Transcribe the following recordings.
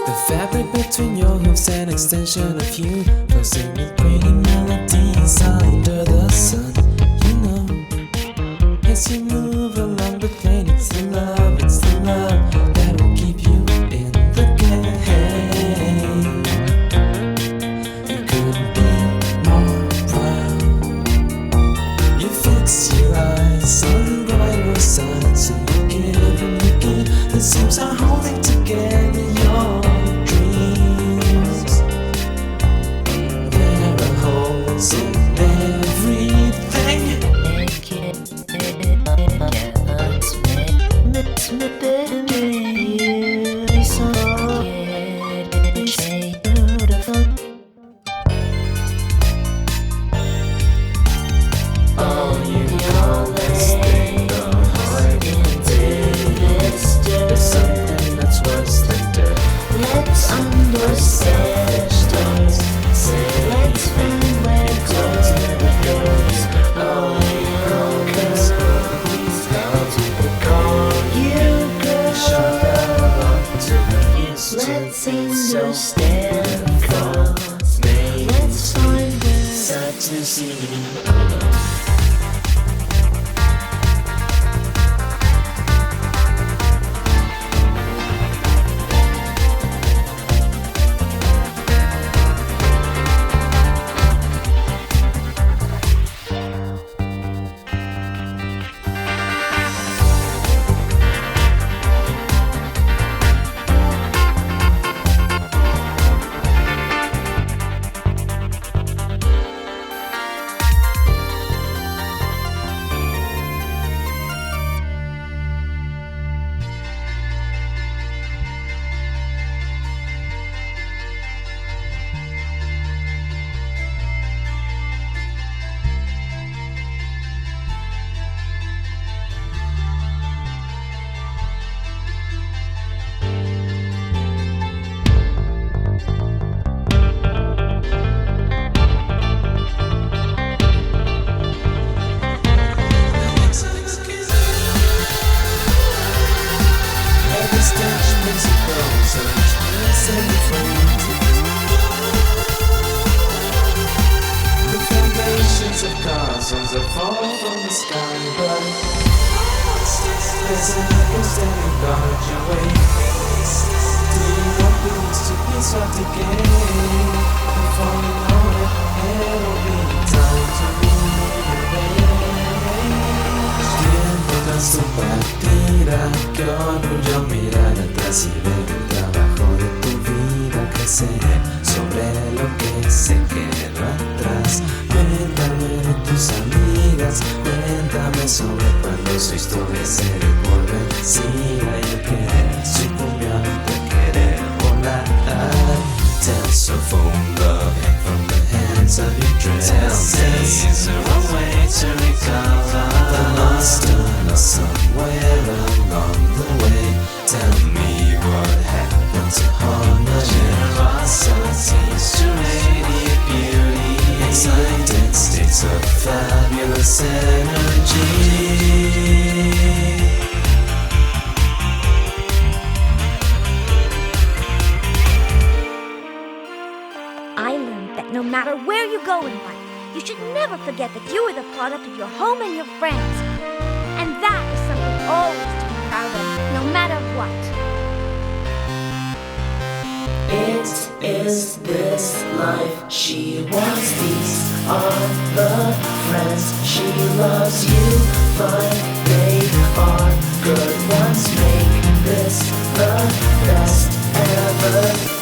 The fabric between your hooves, an extension of you, closing with pretty melodies under the sun. You know, as you move along the plane, it's the love that will keep you in the game. You couldn't be more proud. You fix your eyes on brighter side, so you give and you give. The seams are holding together your dreams. There are holes in everything. Oh, you know this thing, the heart is there's something that's worse than dirt. Let's understand. Let's find where it goes. Oh, you know this Please help to call you should girl. to be used to. Let's So understand. cause maybe Let's find where sad to see. Every stitch makes you closer, set you free. The foundations of castles that fall from the sky, but there's an echo standing guard your way. Do you want the roots to be swept again? Before you know it, it'll be time to rearrange. Tiempo tan partida que orgullo mirar atrás y ver el trabajo de tu vida crecer sobre lo que se quedó atrás. Cuéntame de tus amigas, cuéntame sobre cuando su historia se vuelve vencida y el querer sucumbió ante querer volar. Tell so phone love from the hands of your dress. Tell me, is there a way to recover the lost or somewhere along the way? Tell me what happened to harmony, generosity, radiant beauty, excited states of fabulous energy. I learned that no matter where you go in life, you should never forget that you are the product of your home and your friends. And that is something always to be proud of, no matter what. it is this life she wants. These are the friends she loves. You find they are good ones. Make this the best ever.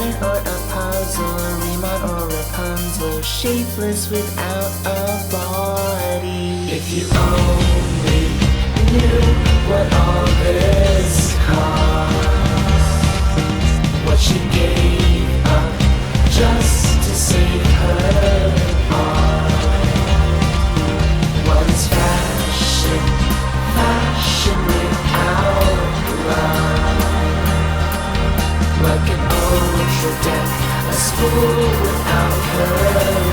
knight or a puzzle, Riemann or Rapunzel, shapeless without a body. If you only knew what all this cost, what she gave up just to save her art. What is fashion? Fashion without love. Like an ultra deck, a spool without her.